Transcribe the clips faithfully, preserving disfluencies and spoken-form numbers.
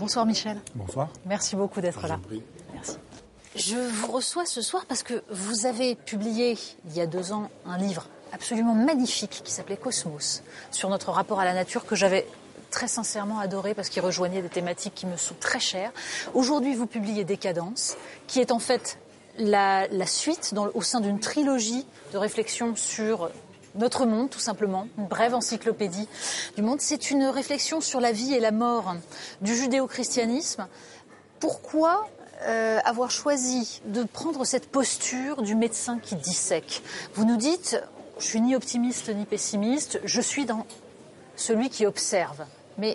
Bonsoir Michel. Bonsoir. Merci beaucoup d'être là. Merci. Je vous reçois ce soir parce que vous avez publié il y a deux ans un livre absolument magnifique qui s'appelait Cosmos, sur notre rapport à la nature, que j'avais très sincèrement adoré parce qu'il rejoignait des thématiques qui me sont très chères. Aujourd'hui, vous publiez Décadence, qui est en fait la, la suite dans, au sein d'une trilogie de réflexions sur notre monde, tout simplement, une brève encyclopédie du monde. C'est une réflexion sur la vie et la mort du judéo-christianisme. Pourquoi euh, avoir choisi de prendre cette posture du médecin qui dissèque? Vous nous dites, je suis ni optimiste ni pessimiste, je suis dans celui qui observe. Mais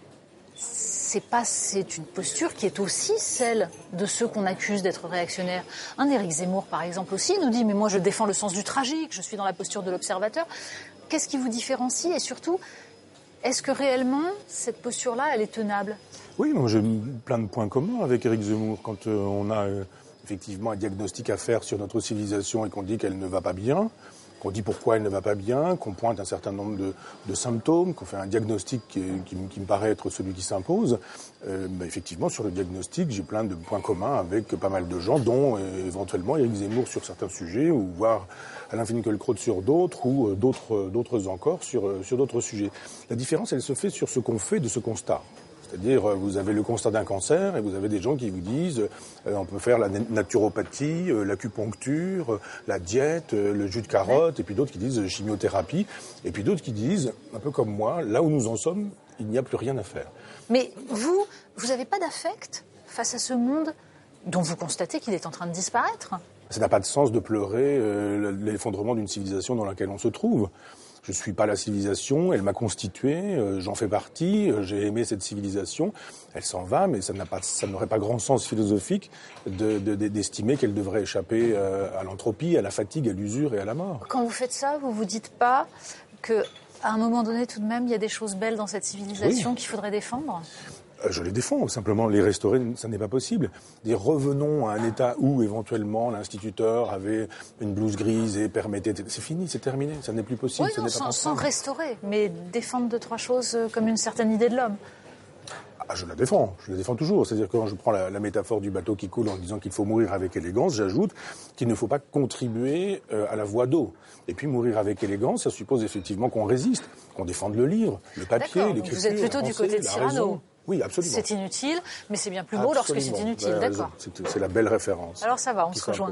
c'est pas, c'est une posture qui est aussi celle de ceux qu'on accuse d'être réactionnaires. Un Éric Zemmour, par exemple, aussi nous dit « mais moi je défends le sens du tragique, je suis dans la posture de l'observateur ». Qu'est-ce qui vous différencie et surtout, est-ce que réellement cette posture-là, elle est tenable? Oui, moi j'ai plein de points communs avec Éric Zemmour. Quand euh, on a euh, effectivement un diagnostic à faire sur notre civilisation et qu'on dit qu'elle ne va pas bien, qu'on dit pourquoi elle ne va pas bien, qu'on pointe un certain nombre de, de symptômes, qu'on fait un diagnostic qui, qui, qui me paraît être celui qui s'impose, euh, bah, effectivement, sur le diagnostic, j'ai plein de points communs avec pas mal de gens, dont euh, éventuellement Éric Zemmour sur certains sujets, ou voire Alain Finkielkraut sur d'autres, ou euh, d'autres, d'autres encore sur, euh, sur d'autres sujets. La différence, elle se fait sur ce qu'on fait de ce constat. C'est-à-dire, vous avez le constat d'un cancer et vous avez des gens qui vous disent euh, on peut faire la naturopathie, euh, l'acupuncture, euh, la diète, euh, le jus de carotte, et puis d'autres qui disent euh, chimiothérapie, et puis d'autres qui disent, un peu comme moi, là où nous en sommes, il n'y a plus rien à faire. Mais vous, vous n'avez pas d'affect face à ce monde dont vous constatez qu'il est en train de disparaître? Ça n'a pas de sens de pleurer euh, l'effondrement d'une civilisation dans laquelle on se trouve. Je ne suis pas la civilisation, elle m'a constitué, euh, j'en fais partie, euh, j'ai aimé cette civilisation, elle s'en va, mais ça n'a pas, ça n'aurait pas grand sens philosophique de, de, de, d'estimer qu'elle devrait échapper euh, à l'entropie, à la fatigue, à l'usure et à la mort. Quand vous faites ça, vous vous dites pas que, à un moment donné, tout de même, il y a des choses belles dans cette civilisation oui. qu'il faudrait défendre? Je les défends, simplement les restaurer, ça n'est pas possible. Des revenons à un état où éventuellement l'instituteur avait une blouse grise et permettait... C'est fini, c'est terminé, ça n'est plus possible. Oui, ça non, n'est pas sans, sans restaurer, mais défendre deux, trois choses comme une certaine idée de l'homme. Ah, je la défends, je la défends toujours. C'est-à-dire que quand je prends la, la métaphore du bateau qui coule en disant qu'il faut mourir avec élégance, j'ajoute qu'il ne faut pas contribuer euh, à la voie d'eau. Et puis mourir avec élégance, ça suppose effectivement qu'on résiste, qu'on défende le livre, le papier, l'écriture. Vous êtes plutôt du côté de Cyrano. Oui, absolument. C'est inutile, mais c'est bien plus beau absolument. lorsque c'est inutile, d'accord. C'est, c'est la belle référence. Alors ça va, on se rejoint.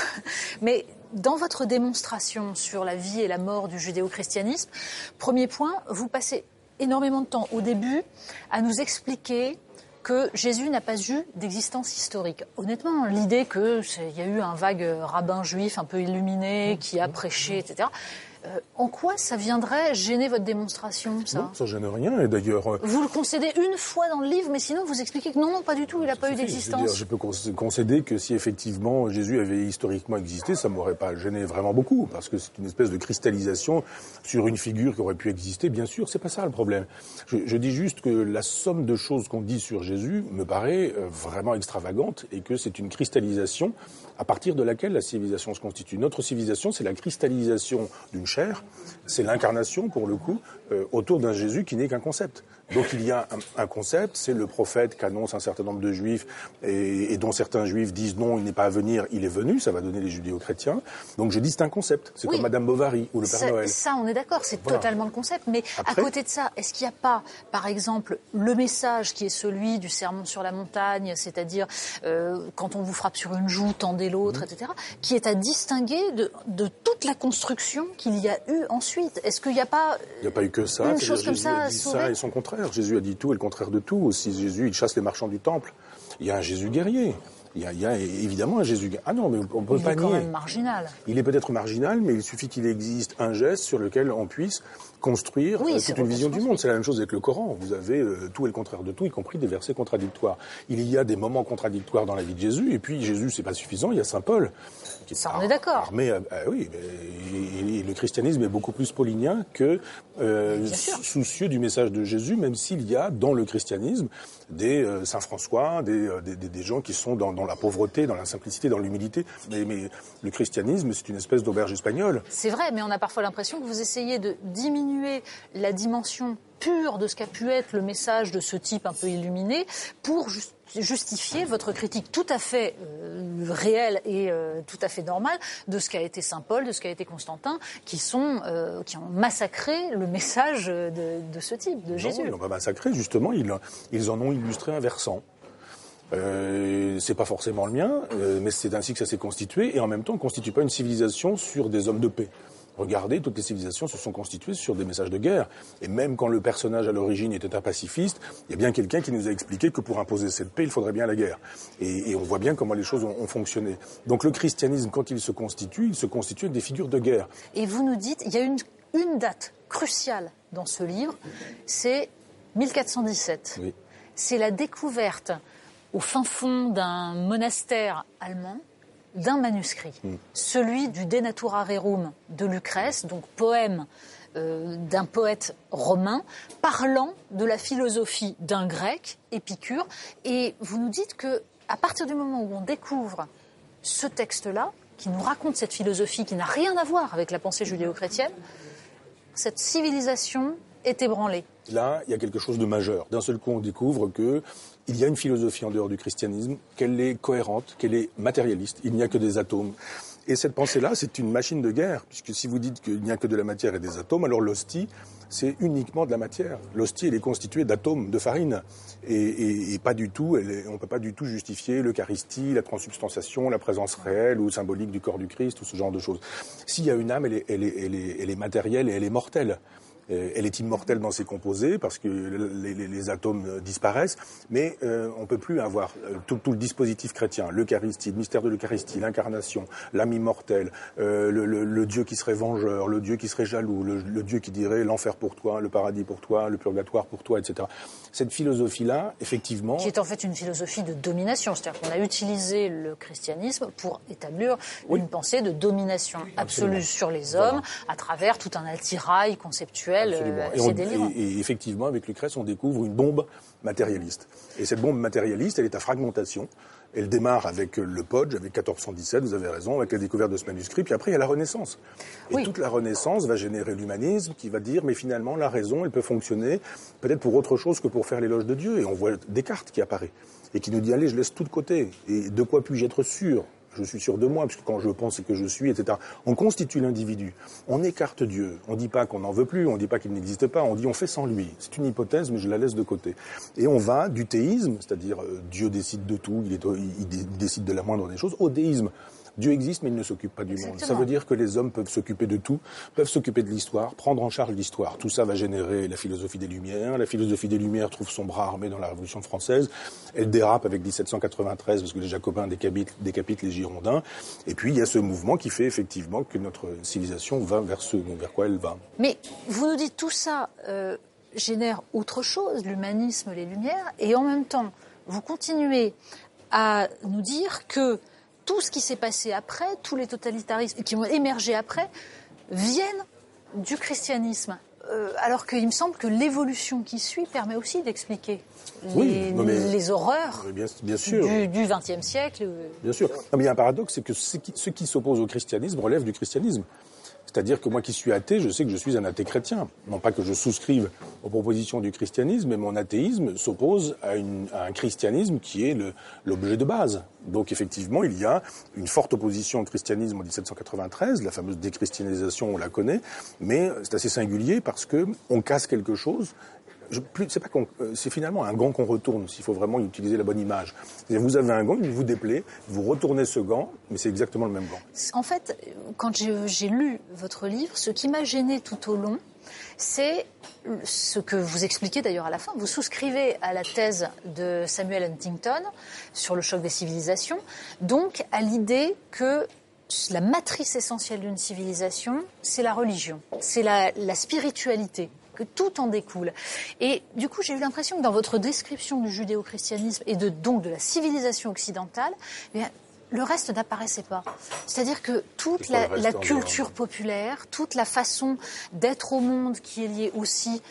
Mais dans votre démonstration sur la vie et la mort du judéo-christianisme, premier point, vous passez énormément de temps au début à nous expliquer que Jésus n'a pas eu d'existence historique. Honnêtement, l'idée qu'il y a eu un vague rabbin juif un peu illuminé qui a prêché, et cetera, Euh, en quoi ça viendrait gêner votre démonstration, ça? Non, ça gêne rien, et d'ailleurs... Euh... Vous le concédez une fois dans le livre, mais sinon vous expliquez que non, non, pas du tout, il n'a pas eu d'existence. Je, veux dire, je peux concéder que si effectivement Jésus avait historiquement existé, ça m'aurait pas gêné vraiment beaucoup, parce que c'est une espèce de cristallisation sur une figure qui aurait pu exister, bien sûr, c'est pas ça le problème. Je, je dis juste que la somme de choses qu'on dit sur Jésus me paraît euh, vraiment extravagante, et que c'est une cristallisation à partir de laquelle la civilisation se constitue. Notre civilisation, c'est la cristallisation d'une chair, c'est l'incarnation, pour le coup, euh, autour d'un Jésus qui n'est qu'un concept. Donc il y a un, un concept, c'est le prophète qu'annonce un certain nombre de juifs et, et dont certains juifs disent non, il n'est pas à venir, il est venu, ça va donner les judéo-chrétiens. Donc je dis c'est un concept, c'est oui. comme Madame Bovary ou le Père ça, Noël. Ça, on est d'accord, c'est voilà. totalement le concept. Mais Après, à côté de ça, est-ce qu'il n'y a pas, par exemple, le message qui est celui du sermon sur la montagne, c'est-à-dire euh, quand on vous frappe sur une joue, tendez l'autre, mmh. et cetera, qui est à distinguer de, de toute la construction qu'il y a eu ensuite? Est-ce qu'il n'y a pas Il n'y a pas eu que ça. Une chose comme Jésus ça a dit ça et son contraire. Jésus a dit tout et le contraire de tout. Aussi, Jésus, il chasse les marchands du temple. Il y a un Jésus guerrier. Il y a, il y a évidemment un Jésus guerrier. Ah non, mais on peut il pas nier. Il est quand même marginal. Il est peut-être marginal, mais il suffit qu'il existe un geste sur lequel on puisse construire oui, euh, toute une vision du monde. C'est la même chose avec le Coran. Vous avez euh, tout et le contraire de tout, y compris des versets contradictoires. Il y a des moments contradictoires dans la vie de Jésus, et puis Jésus, c'est pas suffisant. Il y a Saint Paul. Qui est Ça, on est d'accord. Mais euh, euh, oui, et, et le christianisme est beaucoup plus paulinien que euh, soucieux du message de Jésus, même s'il y a dans le christianisme des euh, Saint François, des, des, des gens qui sont dans, dans dans la pauvreté, dans la simplicité, dans l'humilité. Mais, mais le christianisme, c'est une espèce d'auberge espagnole. C'est vrai, mais on a parfois l'impression que vous essayez de diminuer la dimension pure de ce qu'a pu être le message de ce type un peu illuminé pour just- justifier votre critique tout à fait euh, réelle et euh, tout à fait normale de ce qu'a été saint Paul, de ce qu'a été Constantin, qui sont euh, qui ont massacré le message de, de ce type, de Non, Jésus. ils n'ont pas massacré, justement, ils, ils en ont illustré un versant. Euh, c'est pas forcément le mien, euh, mais c'est ainsi que ça s'est constitué, et en même temps, on ne constitue pas une civilisation sur des hommes de paix. Regardez, toutes les civilisations se sont constituées sur des messages de guerre. Et même quand le personnage à l'origine était un pacifiste, il y a bien quelqu'un qui nous a expliqué que pour imposer cette paix, il faudrait bien la guerre. Et, et on voit bien comment les choses ont, ont fonctionné. Donc le christianisme, quand il se constitue, il se constitue avec des figures de guerre. Et vous nous dites, il y a une, une date cruciale dans ce livre, c'est mille quatre cent dix-sept. Oui. C'est la découverte au fin fond d'un monastère allemand d'un manuscrit, mm. celui du De Natura Rerum de Lucrèce, donc poème euh, d'un poète romain, parlant de la philosophie d'un grec, Épicure. Et vous nous dites que à partir du moment où on découvre ce texte-là, qui nous raconte cette philosophie qui n'a rien à voir avec la pensée judéo-chrétienne, cette civilisation est ébranlée. Là, il y a quelque chose de majeur. D'un seul coup, on découvre que il y a une philosophie en dehors du christianisme, qu'elle est cohérente, qu'elle est matérialiste. Il n'y a que des atomes. Et cette pensée-là, c'est une machine de guerre, puisque si vous dites qu'il n'y a que de la matière et des atomes, alors l'hostie, c'est uniquement de la matière. L'hostie, elle est constituée d'atomes, de farine. Et, et, et pas du tout, elle est, on ne peut pas du tout justifier l'eucharistie, la transsubstantiation, la présence réelle ou symbolique du corps du Christ, ou ce genre de choses. S'il y a une âme, elle est, elle est, elle est, elle est matérielle et elle est mortelle. Elle est immortelle dans ses composés parce que les, les, les atomes disparaissent, mais euh, on ne peut plus avoir tout, tout le dispositif chrétien, l'Eucharistie, le mystère de l'Eucharistie, l'incarnation, l'âme immortelle, euh, le, le, le Dieu qui serait vengeur, le Dieu qui serait jaloux, le, le Dieu qui dirait l'enfer pour toi, le paradis pour toi, le purgatoire pour toi, et cetera. Cette philosophie-là, effectivement... Qui est en fait une philosophie de domination, c'est-à-dire qu'on a utilisé le christianisme pour établir oui. une pensée de domination absolue Absolument. Sur les hommes, voilà. à travers tout un attirail conceptuel. Absolument. Et, on, et, et effectivement, avec Lucrèce, on découvre une bombe matérialiste. Et cette bombe matérialiste, elle est à fragmentation. Elle démarre avec le Podge, avec quatorze cent dix-sept, vous avez raison, avec la découverte de ce manuscrit. Puis après, il y a la Renaissance. Et oui. toute la Renaissance va générer l'humanisme qui va dire, mais finalement, la raison, elle peut fonctionner peut-être pour autre chose que pour faire l'éloge de Dieu. Et on voit Descartes qui apparaît et qui nous dit, allez, je laisse tout de côté. Et de quoi puis-je être sûr ? Je suis sûr de moi, puisque quand je pense, c'est que je suis, et cetera. On constitue l'individu. On écarte Dieu. On ne dit pas qu'on n'en veut plus, on ne dit pas qu'il n'existe pas, on dit on fait sans lui. C'est une hypothèse, mais je la laisse de côté. Et on va du théisme, c'est-à-dire euh, Dieu décide de tout, il, est, il, il décide de la moindre des choses, au déisme. Dieu existe, mais il ne s'occupe pas du Exactement. Monde. Ça veut dire que les hommes peuvent s'occuper de tout, peuvent s'occuper de l'histoire, prendre en charge l'histoire. Tout ça va générer la philosophie des Lumières. La philosophie des Lumières trouve son bras armé dans la Révolution française. Elle dérape avec dix-sept cent quatre-vingt-treize, parce que les Jacobins décapitent, décapitent les Girondins. Et puis, il y a ce mouvement qui fait effectivement que notre civilisation va vers ce vers quoi elle va. Mais vous nous dites tout ça euh, génère autre chose, l'humanisme, les Lumières, et en même temps, vous continuez à nous dire que tout ce qui s'est passé après, tous les totalitarismes qui ont émergé après, viennent du christianisme. Euh, alors qu'il me semble que l'évolution qui suit permet aussi d'expliquer les, oui, mais, les horreurs bien, bien sûr. du vingtième siècle. Bien sûr. Non, mais il y a un paradoxe, c'est que ce qui, ce qui s'oppose au christianisme relève du christianisme. C'est-à-dire que moi qui suis athée, je sais que je suis un athée chrétien. Non pas que je souscrive aux propositions du christianisme, mais mon athéisme s'oppose à, une, à un christianisme qui est le, l'objet de base. Donc effectivement, il y a une forte opposition au christianisme en dix-sept cent quatre-vingt-treize, la fameuse déchristianisation, on la connaît, mais c'est assez singulier parce que on casse quelque chose. Je, plus, c'est, pas qu'on, c'est finalement un gant qu'on retourne, s'il faut vraiment utiliser la bonne image. C'est-à-dire, vous avez un gant, il vous déplaît, vous retournez ce gant, mais c'est exactement le même gant. En fait, quand j'ai, j'ai lu votre livre, ce qui m'a gêné tout au long, c'est ce que vous expliquez d'ailleurs à la fin. Vous souscrivez à la thèse de Samuel Huntington sur le choc des civilisations, donc à l'idée que la matrice essentielle d'une civilisation, c'est la religion, c'est la, la spiritualité, que tout en découle. Et du coup, j'ai eu l'impression que dans votre description du judéo-christianisme et de, donc de la civilisation occidentale, eh bien, le reste n'apparaissait pas. C'est-à-dire que toute la, la culture populaire, toute la façon d'être au monde qui est liée aussi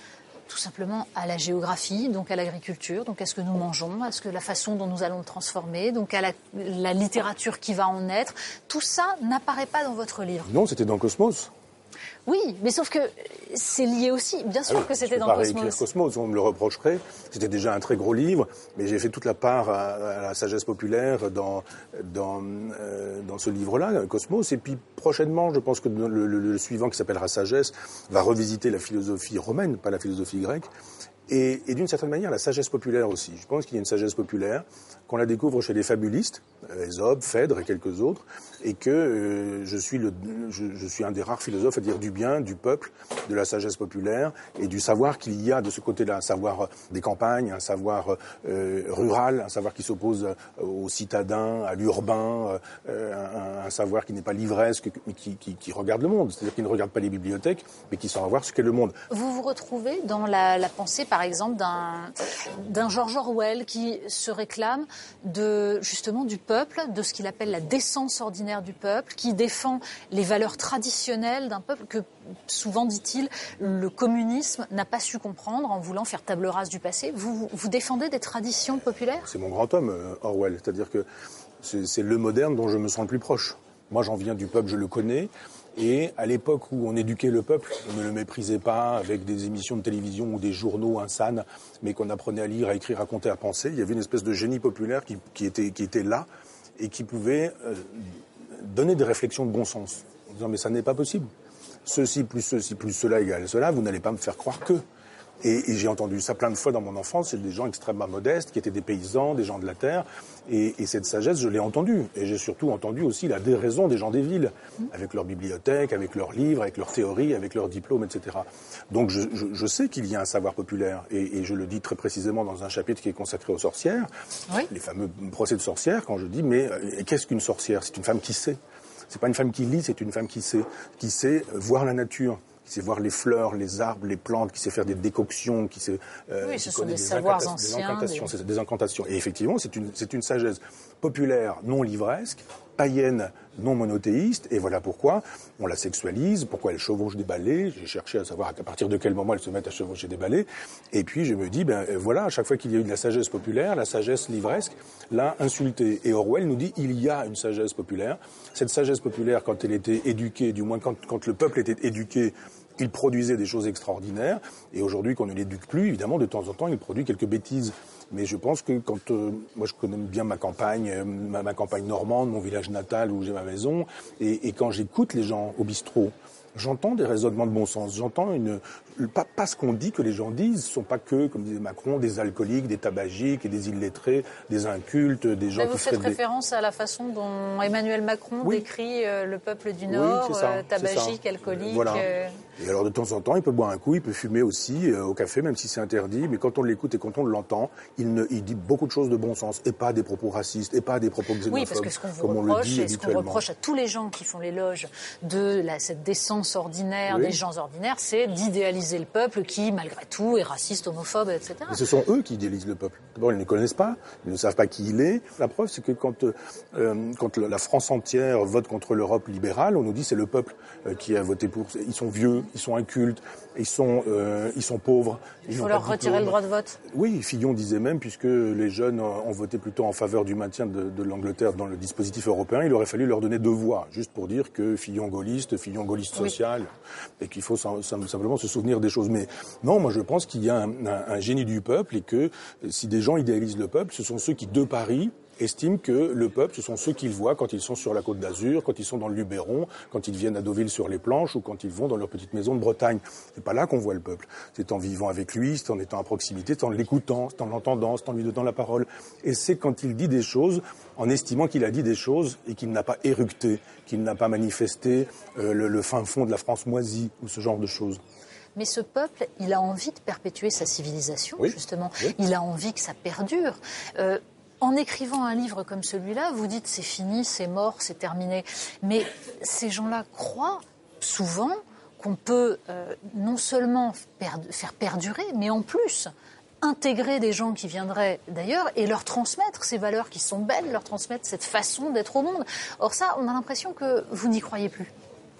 tout simplement à la géographie, donc à l'agriculture, donc à ce que nous mangeons, à ce que la façon dont nous allons le transformer, donc à la, la littérature qui va en naître. Tout ça n'apparaît pas dans votre livre. Non, c'était dans Cosmos. Oui, mais sauf que c'est lié aussi. Bien sûr ah oui, que c'était dans Cosmos. Je ne peux pas réécrire Cosmos, on me le reprocherait. C'était déjà un très gros livre, mais j'ai fait toute la part à, à la sagesse populaire dans, dans, euh, dans ce livre-là, Cosmos. Et puis prochainement, je pense que le, le, le suivant, qui s'appellera Sagesse, va revisiter la philosophie romaine, pas la philosophie grecque. Et, et d'une certaine manière, la sagesse populaire aussi. Je pense qu'il y a une sagesse populaire, qu'on la découvre chez les fabulistes, Ésope, Phèdre et quelques autres, et que euh, je, suis le, je, je suis un des rares philosophes à dire du bien du peuple, de la sagesse populaire et du savoir qu'il y a de ce côté-là, un savoir des campagnes, un savoir euh, rural, un savoir qui s'oppose aux citadins, à l'urbain, euh, un, un savoir qui n'est pas livresque, mais qui, qui, qui regarde le monde, c'est-à-dire qui ne regarde pas les bibliothèques, mais qui saura voir ce qu'est le monde. Vous vous retrouvez dans la, la pensée, par exemple, d'un, d'un George Orwell qui se réclame de, justement du peuple, de ce qu'il appelle la décence ordinaire du peuple, qui défend les valeurs traditionnelles d'un peuple que, souvent, dit-il, le communisme n'a pas su comprendre en voulant faire table rase du passé. Vous, vous défendez des traditions populaires ? C'est mon grand homme, Orwell, c'est-à-dire que c'est, c'est le moderne dont je me sens le plus proche. Moi, j'en viens du peuple, je le connais. Et à l'époque où on éduquait le peuple, on ne le méprisait pas avec des émissions de télévision ou des journaux insanes, mais qu'on apprenait à lire, à écrire, à compter, à penser. Il y avait une espèce de génie populaire qui, qui, était, qui était là et qui pouvait euh, donner des réflexions de bon sens. En disant, mais ça n'est pas possible. Ceci plus ceci plus cela égale cela, vous n'allez pas me faire croire que... Et, et j'ai entendu ça plein de fois dans mon enfance, c'est des gens extrêmement modestes, qui étaient des paysans, des gens de la terre, et, et cette sagesse, je l'ai entendue. Et j'ai surtout entendu aussi la déraison des gens des villes, avec leurs bibliothèques, avec leurs livres, avec leurs théories, avec leurs diplômes, et cetera. Donc je, je, je sais qu'il y a un savoir populaire, et, et je le dis très précisément dans un chapitre qui est consacré aux sorcières, oui. Les fameux procès de sorcières, quand je dis, mais euh, qu'est-ce qu'une sorcière ? C'est une femme qui sait. C'est pas une femme qui lit, c'est une femme qui sait, qui sait voir la nature, qui sait voir les fleurs, les arbres, les plantes, qui sait faire des décoctions, qui sait... Euh, oui, ce sont des, des savoirs anciens. Des incantations, des... C'est des incantations. Et effectivement, c'est une, c'est une sagesse populaire, non livresque, païenne, non monothéiste, et voilà pourquoi on la sexualise, pourquoi elle chevauche des balais. J'ai cherché à savoir à partir de quel moment elle se met à chevaucher des balais, et puis je me dis, ben voilà, à chaque fois qu'il y a eu de la sagesse populaire, la sagesse livresque l'a insultée. Et Orwell nous dit, il y a une sagesse populaire. Cette sagesse populaire, quand elle était éduquée, du moins quand, quand le peuple était éduqué, il produisait des choses extraordinaires, et aujourd'hui qu'on ne l'éduque plus, évidemment, de temps en temps, il produit quelques bêtises. Mais je pense que quand euh, moi je connais bien ma campagne, euh, ma, ma campagne normande, mon village natal où j'ai ma maison, et, et quand j'écoute les gens au bistrot, j'entends des raisonnements de bon sens. J'entends une pas, pas ce qu'on dit que les gens disent, ce sont pas que, comme disait Macron, des alcooliques, des tabagiques et des illettrés, des incultes, des gens Mais vous qui faites feraient référence des... à la façon dont Emmanuel Macron oui. décrit euh, le peuple du Nord, oui, ça, euh, tabagique, alcoolique. Voilà. Euh... Et alors de temps en temps, il peut boire un coup, il peut fumer aussi euh, au café, même si c'est interdit. Mais quand on l'écoute et quand on l'entend, il, ne, il dit beaucoup de choses de bon sens et pas des propos racistes et pas des propos xénophobes. Oui, parce que ce qu'on vous comme reproche, on le dit et ce qu'on reproche à tous les gens qui font l'éloge de la, cette décence ordinaire oui. des gens ordinaires, c'est d'idéaliser le peuple qui, malgré tout, est raciste, homophobe, et cetera. Mais ce sont eux qui idéalisent le peuple. D'abord, ils ne connaissent pas, ils ne savent pas qui il est. La preuve, c'est que quand, euh, quand la France entière vote contre l'Europe libérale, on nous dit c'est le peuple euh, qui a voté pour. Ils sont vieux, ils sont incultes, ils sont, euh, ils sont pauvres. Il faut leur retirer le droit de vote. Oui, Fillon disait même, puisque les jeunes ont voté plutôt en faveur du maintien de, de l'Angleterre dans le dispositif européen, il aurait fallu leur donner deux voix, juste pour dire que Fillon gaulliste, Fillon gaulliste social, oui. et qu'il faut simplement se souvenir des choses. Mais non, moi je pense qu'il y a un, un, un génie du peuple et que si des gens idéalisent le peuple, ce sont ceux qui, de Paris, estiment que le peuple, ce sont ceux qu'ils voient quand ils sont sur la Côte d'Azur, quand ils sont dans le Luberon, quand ils viennent à Deauville sur les planches ou quand ils vont dans leur petite maison de Bretagne. C'est pas là qu'on voit le peuple. C'est en vivant avec lui, c'est en étant à proximité, c'est en l'écoutant, c'est en l'entendant, c'est en lui donnant la parole. Et c'est quand il dit des choses, en estimant qu'il a dit des choses et qu'il n'a pas éructé, qu'il n'a pas manifesté euh, le, le fin fond de la France moisie ou ce genre de choses. Mais ce peuple, il a envie de perpétuer sa civilisation, oui. justement. Oui. Il a envie que ça perdure. Euh, En écrivant un livre comme celui-là, vous dites c'est fini, c'est mort, c'est terminé. Mais ces gens-là croient souvent qu'on peut euh, non seulement per- faire perdurer, mais en plus intégrer des gens qui viendraient d'ailleurs et leur transmettre ces valeurs qui sont belles, leur transmettre cette façon d'être au monde. Or ça, on a l'impression que vous n'y croyez plus.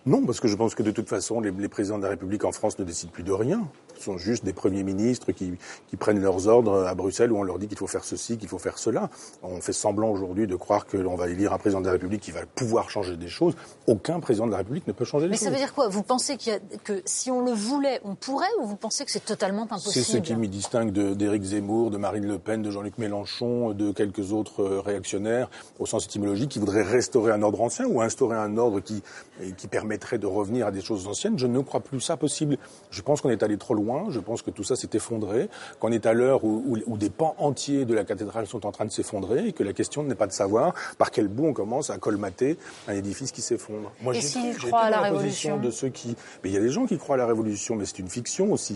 Non, parce que je pense que de toute façon, les, les présidents de la République en France ne décident plus de rien. Ce sont juste des premiers ministres qui, qui prennent leurs ordres à Bruxelles où on leur dit qu'il faut faire ceci, qu'il faut faire cela. On fait semblant aujourd'hui de croire que l'on va élire un président de la République qui va pouvoir changer des choses. Aucun président de la République ne peut changer des Mais choses. Mais ça veut dire quoi? Vous pensez qu'il y a, que si on le voulait, on pourrait, ou vous pensez que c'est totalement impossible? C'est ce qui me distingue de, d'Éric Zemmour, de Marine Le Pen, de Jean-Luc Mélenchon, de quelques autres réactionnaires, au sens étymologique, qui voudraient restaurer un ordre ancien ou instaurer un ordre qui, qui permettrait de revenir à des choses anciennes. Je ne crois plus ça possible. Je pense qu'on est allé trop loin. Je pense que tout ça s'est effondré. Qu'on est à l'heure où, où, où des pans entiers de la cathédrale sont en train de s'effondrer et que la question n'est pas de savoir par quel bout on commence à colmater un édifice qui s'effondre. Moi, et s'ils croient à la, la révolution de ceux qui... Mais il y a des gens qui croient à la révolution, mais c'est une fiction aussi.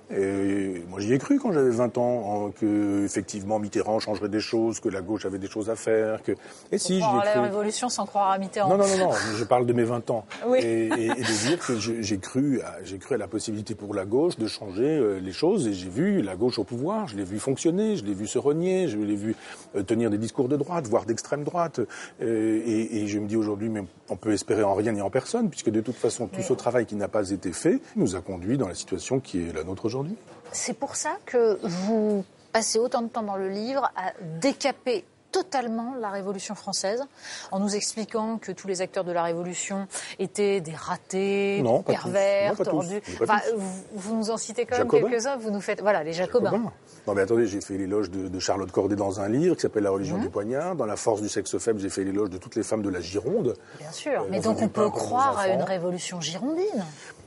Et moi, j'y ai cru quand j'avais vingt ans, que effectivement Mitterrand changerait des choses, que la gauche avait des choses à faire. Que... Et si, j'y ai cru. La révolution sans croire à Mitterrand. Non, non, non, non. Je parle de mes vingt ans. Oui. Et, et, et de dire que j'ai cru, à, j'ai cru à la possibilité pour la gauche de changer les choses. Et j'ai vu la gauche au pouvoir. Je l'ai vu fonctionner. Je l'ai vu se renier. Je l'ai vu tenir des discours de droite, voire d'extrême droite. Et, et je me dis aujourd'hui, mais on peut espérer en rien ni en personne, puisque de toute façon, tout oui. ce travail qui n'a pas été fait nous a conduit dans la situation qui est la nôtre aujourd'hui. C'est pour ça que vous passez autant de temps dans le livre à décaper totalement la Révolution française, en nous expliquant que tous les acteurs de la Révolution étaient des ratés, non, des pervers, non, tordus. Enfin, vous, vous nous en citez quand même Jacobin. quelques-uns, vous nous faites... Voilà, les Jacobins. Jacobin. Non mais attendez, j'ai fait l'éloge de, de Charlotte Corday dans un livre qui s'appelle La religion mmh. du poignard. Dans La force du sexe faible, j'ai fait l'éloge de toutes les femmes de la Gironde. Bien sûr, euh, mais donc on peut croire à une révolution girondine.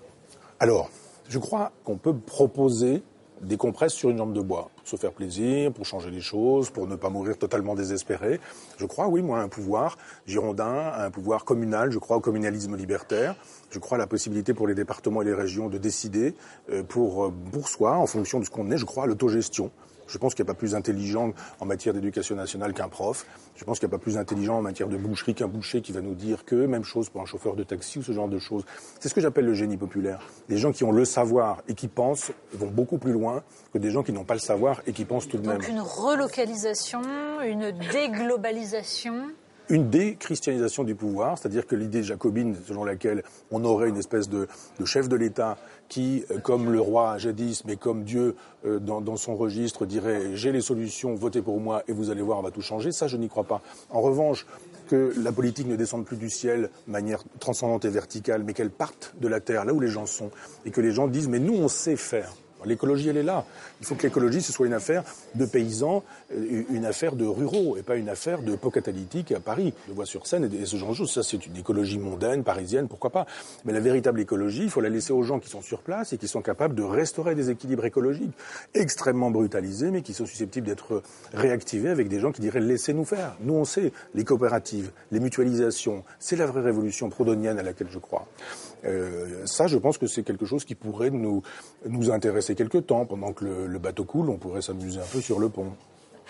Alors, je crois qu'on peut proposer des compresses sur une jambe de bois, pour se faire plaisir, pour changer les choses, pour ne pas mourir totalement désespéré. Je crois, oui, moi, à un pouvoir girondin, à un pouvoir communal. Je crois au communalisme libertaire. Je crois à la possibilité pour les départements et les régions de décider pour, pour soi, en fonction de ce qu'on est. Je crois à l'autogestion. Je pense qu'il n'y a pas plus intelligent en matière d'éducation nationale qu'un prof. Je pense qu'il n'y a pas plus intelligent en matière de boucherie qu'un boucher qui va nous dire que, même chose pour un chauffeur de taxi ou ce genre de choses. C'est ce que j'appelle le génie populaire. Les gens qui ont le savoir et qui pensent vont beaucoup plus loin que des gens qui n'ont pas le savoir et qui pensent tout de même. Donc une relocalisation, une déglobalisation. Une déchristianisation du pouvoir, c'est-à-dire que l'idée jacobine selon laquelle on aurait une espèce de, de chef de l'État qui, comme le roi jadis, mais comme Dieu euh, dans, dans son registre, dirait « j'ai les solutions, votez pour moi et vous allez voir, on va tout changer », ça je n'y crois pas. En revanche, que la politique ne descende plus du ciel de manière transcendante et verticale, mais qu'elle parte de la terre, là où les gens sont, et que les gens disent « mais nous on sait faire ». L'écologie, elle est là. Il faut que l'écologie, ce soit une affaire de paysans, une affaire de ruraux, et pas une affaire de po-catalytique à Paris. Je vois sur scène et ce genre de choses. Ça, c'est une écologie mondaine, parisienne, pourquoi pas. Mais la véritable écologie, il faut la laisser aux gens qui sont sur place et qui sont capables de restaurer des équilibres écologiques extrêmement brutalisés, mais qui sont susceptibles d'être réactivés avec des gens qui diraient « laissez-nous faire ». Nous, on sait, les coopératives, les mutualisations, c'est la vraie révolution proudhonienne à laquelle je crois. Euh, ça, je pense que c'est quelque chose qui pourrait nous, nous intéresser quelque temps. Pendant que le, le bateau coule, on pourrait s'amuser un peu sur le pont.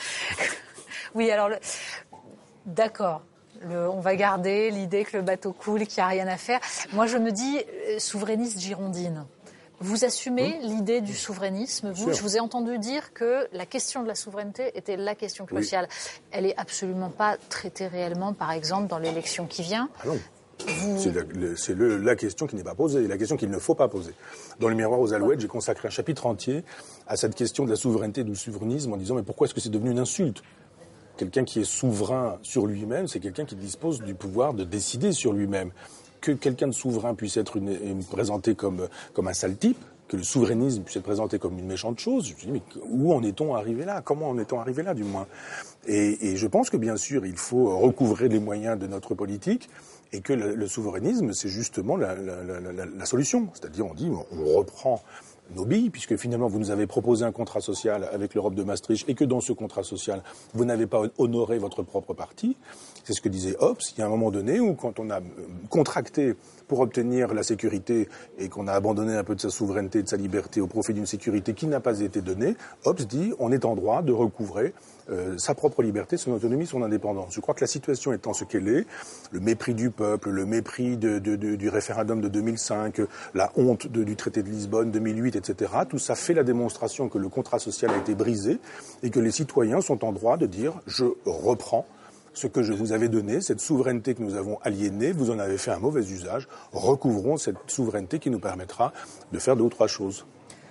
Oui, alors, le... d'accord. Le, on va garder l'idée que le bateau coule, qu'il n'y a rien à faire. Moi, je me dis euh, souverainiste girondine. Vous assumez mmh. l'idée du souverainisme. Vous, je vous ai entendu dire que la question de la souveraineté était la question cruciale. Oui. Elle n'est absolument pas traitée réellement, par exemple, dans l'élection qui vient. Ah non. Vous... C'est, la, le, c'est le, la question qui n'est pas posée, la question qu'il ne faut pas poser. Dans le miroir aux Alouettes, j'ai consacré un chapitre entier à cette question de la souveraineté et du souverainisme en disant mais pourquoi est-ce que c'est devenu une insulte ? Quelqu'un qui est souverain sur lui-même, c'est quelqu'un qui dispose du pouvoir de décider sur lui-même. Que quelqu'un de souverain puisse être une, une, présenté comme, comme un sale type, que le souverainisme puisse être présenté comme une méchante chose, je me dis mais où en est-on arrivé là ? Comment en est-on arrivé là du moins ? et, et je pense que bien sûr il faut recouvrer les moyens de notre politique et que le, le souverainisme c'est justement la, la, la, la, la solution. C'est-à-dire on dit on reprend nos billes, puisque finalement vous nous avez proposé un contrat social avec l'Europe de Maastricht et que dans ce contrat social, vous n'avez pas honoré votre propre parti. C'est ce que disait Hobbes. Il y a un moment donné où quand on a contracté pour obtenir la sécurité et qu'on a abandonné un peu de sa souveraineté, de sa liberté au profit d'une sécurité qui n'a pas été donnée, Hobbes dit on est en droit de recouvrer euh, sa propre liberté, son autonomie, son indépendance. Je crois que la situation étant ce qu'elle est, le mépris du peuple, le mépris de, de, de, du référendum de deux mille cinq, la honte de, du traité de Lisbonne deux mille huit, et cetera, tout ça fait la démonstration que le contrat social a été brisé et que les citoyens sont en droit de dire « je reprends ce que je vous avais donné, cette souveraineté que nous avons aliénée, vous en avez fait un mauvais usage. Recouvrons cette souveraineté qui nous permettra de faire deux ou trois choses.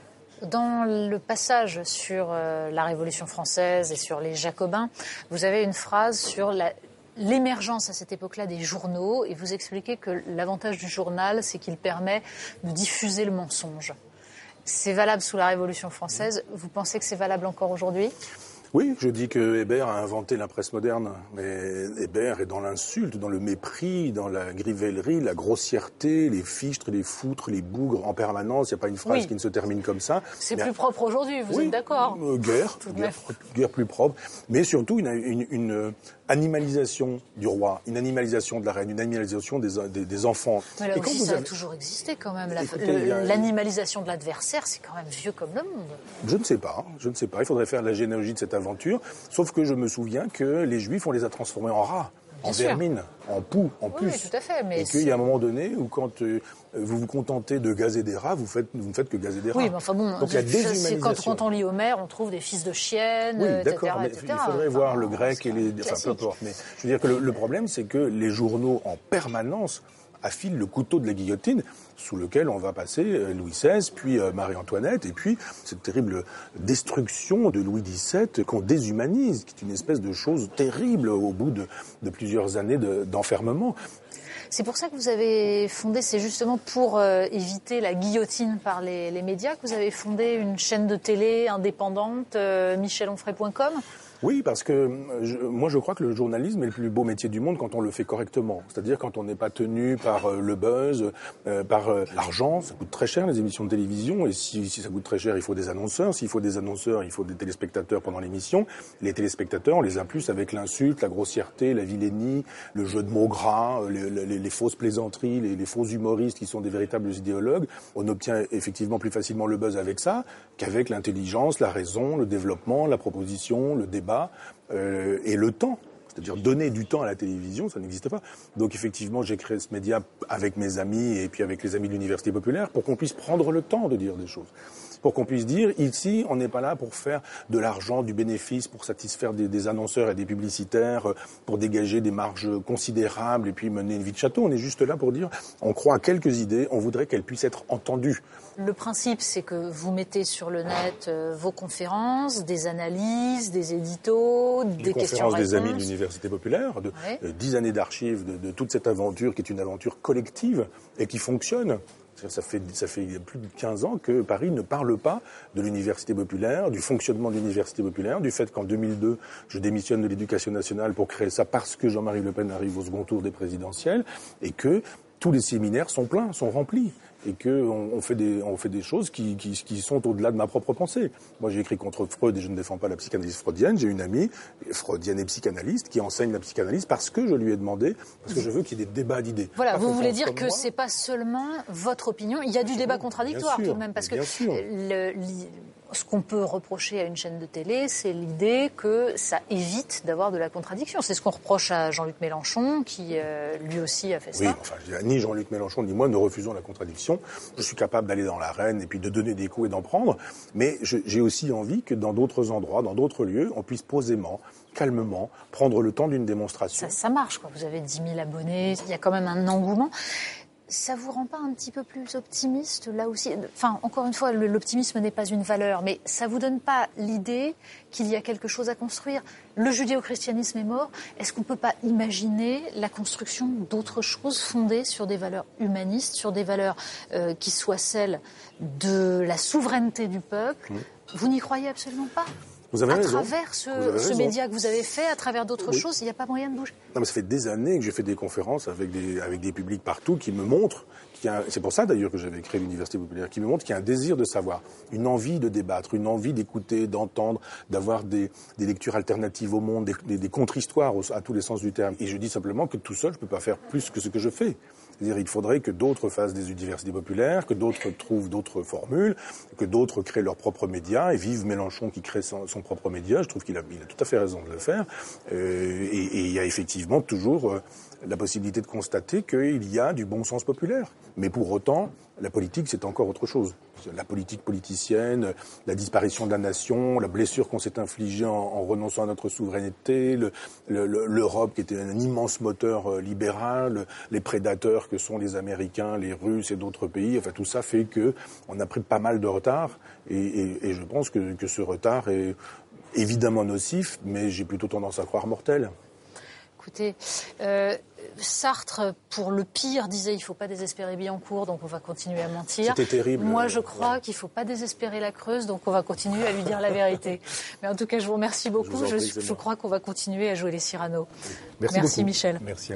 Dans le passage sur euh, la Révolution française et sur les Jacobins, vous avez une phrase sur la, l'émergence à cette époque-là des journaux et vous expliquez que l'avantage du journal, c'est qu'il permet de diffuser le mensonge. C'est valable sous la Révolution française. Vous pensez que c'est valable encore aujourd'hui ? Oui, je dis que Hébert a inventé la presse moderne, mais Hébert est dans l'insulte, dans le mépris, dans la grivellerie, la grossièreté, les fichtres, les foutres, les bougres en permanence. Il n'y a pas une phrase oui. qui ne se termine comme ça. C'est mais plus propre aujourd'hui, vous oui, êtes d'accord ? euh, Guerre, guerre, guerre plus propre, mais surtout une, une, une animalisation du roi, une animalisation de la reine, une animalisation des, des, des enfants. Mais là Et aussi, quand vous ça avez... a toujours existé quand même. La, Écoutez, le, a... L'animalisation de l'adversaire, c'est quand même vieux comme le monde. Je ne sais pas, je ne sais pas. Il faudrait faire la généalogie de cette aventure. Sauf que je me souviens que les Juifs, on les a transformés en rats, Bien en sûr. vermine, en poux, en puces. Oui, tout à fait. Mais et qu'il y a un moment donné où quand euh, vous vous contentez de gazer des rats, vous, faites, vous ne faites que gazer des rats. Oui, mais enfin bon, donc il y a déshumanisation. Quand, quand on lit Homère, on trouve des fils de chiennes, oui, et cetera, d'accord, mais et cetera. il faudrait enfin, voir le grec et les... Enfin, peu importe. Mais je veux dire que le, le problème, c'est que les journaux, en permanence, affile le couteau de la guillotine sous lequel on va passer Louis seize, puis Marie-Antoinette, et puis cette terrible destruction de Louis dix-sept qu'on déshumanise, qui est une espèce de chose terrible au bout de, de plusieurs années de, d'enfermement. C'est pour ça que vous avez fondé, c'est justement pour euh, éviter la guillotine par les, les médias, que vous avez fondé une chaîne de télé indépendante, euh, michel onfray point com. Oui, parce que je, moi je crois que le journalisme est le plus beau métier du monde quand on le fait correctement. C'est-à-dire quand on n'est pas tenu par euh, le buzz, euh, par euh, l'argent. Ça coûte très cher les émissions de télévision, et si, si ça coûte très cher, il faut des annonceurs. S'il faut des annonceurs, il faut des téléspectateurs pendant l'émission. Les téléspectateurs, on les impulse avec l'insulte, la grossièreté, la vilainie, le jeu de mots gras, les, les, les fausses plaisanteries, les, les faux humoristes qui sont des véritables idéologues. On obtient effectivement plus facilement le buzz avec ça qu'avec l'intelligence, la raison, le développement, la proposition, le débat. Euh, et le temps, c'est-à-dire donner du temps à la télévision, ça n'existe pas. Donc effectivement, j'ai créé ce média avec mes amis et puis avec les amis de l'Université populaire pour qu'on puisse prendre le temps de dire des choses. Pour qu'on puisse dire, ici, on n'est pas là pour faire de l'argent, du bénéfice, pour satisfaire des, des annonceurs et des publicitaires, pour dégager des marges considérables et puis mener une vie de château. On est juste là pour dire, on croit à quelques idées, on voudrait qu'elles puissent être entendues. Le principe, c'est que vous mettez sur le net euh, vos conférences, des analyses, des éditos, des, des questions-réponses. Des amis de l'Université populaire, de ouais. euh, dix années d'archives de, de toute cette aventure qui est une aventure collective et qui fonctionne. Ça fait, ça fait plus de quinze ans que Paris ne parle pas de l'Université populaire, du fonctionnement de l'Université populaire, du fait qu'en deux mille deux, je démissionne de l'Éducation nationale pour créer ça parce que Jean-Marie Le Pen arrive au second tour des présidentielles et que tous les séminaires sont pleins, sont remplis. Et qu'on on fait des, on fait des choses qui, qui, qui sont au-delà de ma propre pensée. Moi, j'ai écrit contre Freud et je ne défends pas la psychanalyse freudienne. J'ai une amie, freudienne et psychanalyste, qui enseigne la psychanalyse parce que je lui ai demandé, parce que je veux qu'il y ait des débats d'idées. Voilà, pas vous voulez dire que moi. C'est pas seulement votre opinion, il y a du débat contradictoire sûr, tout de même, parce que sûr. Le, ce qu'on peut reprocher à une chaîne de télé, c'est l'idée que ça évite d'avoir de la contradiction. C'est ce qu'on reproche à Jean-Luc Mélenchon, qui euh, lui aussi a fait ça. Oui, enfin, ni Jean-Luc Mélenchon ni moi ne refusons la contradiction. Je suis capable d'aller dans l'arène et puis de donner des coups et d'en prendre, mais je, j'ai aussi envie que dans d'autres endroits, dans d'autres lieux, on puisse posément, calmement, prendre le temps d'une démonstration. Ça, ça marche, quoi. Vous avez dix mille abonnés, il y a quand même un engouement. Ça vous rend pas un petit peu plus optimiste, là aussi ? Enfin, encore une fois, l'optimisme n'est pas une valeur, mais ça vous donne pas l'idée qu'il y a quelque chose à construire ? Le judéo-christianisme est mort. Est-ce qu'on peut pas imaginer la construction d'autres choses fondées sur des valeurs humanistes, sur des valeurs euh, qui soient celles de la souveraineté du peuple ? Mmh. Vous n'y croyez absolument pas ? Vous avez à raison. travers ce, ce média que vous avez fait, à travers d'autres oui. choses, il n'y a pas moyen de bouger. Non, mais ça fait des années que j'ai fait des conférences avec des, avec des publics partout qui me montrent, qu'il y a, c'est pour ça d'ailleurs que j'avais créé l'Université populaire, qui me montrent qu'il y a un désir de savoir, une envie de débattre, une envie d'écouter, d'entendre, d'avoir des, des lectures alternatives au monde, des, des, des contre-histoires à tous les sens du terme. Et je dis simplement que tout seul, je ne peux pas faire plus que ce que je fais. C'est-à-dire il faudrait que d'autres fassent des universités populaires, que d'autres trouvent d'autres formules, que d'autres créent leurs propres médias, et vive Mélenchon qui crée son, son propre média. Je trouve qu'il a, il a tout à fait raison de le faire. Euh, et, et il y a effectivement toujours euh, la possibilité de constater qu'il y a du bon sens populaire. Mais pour autant, La politique, c'est encore autre chose. La politique politicienne, la disparition de la nation, la blessure qu'on s'est infligée en, en renonçant à notre souveraineté, le, le, l'Europe qui était un immense moteur euh, libéral, les prédateurs que sont les Américains, les Russes et d'autres pays. Enfin, tout ça fait que on a pris pas mal de retard. Et, et, et je pense que, que ce retard est évidemment nocif, mais j'ai plutôt tendance à croire mortel. Écoutez, euh, Sartre, pour le pire, disait il ne faut pas désespérer Billancourt, donc on va continuer à mentir. C'était terrible. Moi, je crois ouais. qu'il ne faut pas désespérer la Creuse, donc on va continuer à lui dire la vérité. Mais en tout cas, je vous remercie beaucoup. Je, vous prie, je, je crois qu'on va continuer à jouer les Cyrano. Merci, Merci beaucoup. Michel. Merci.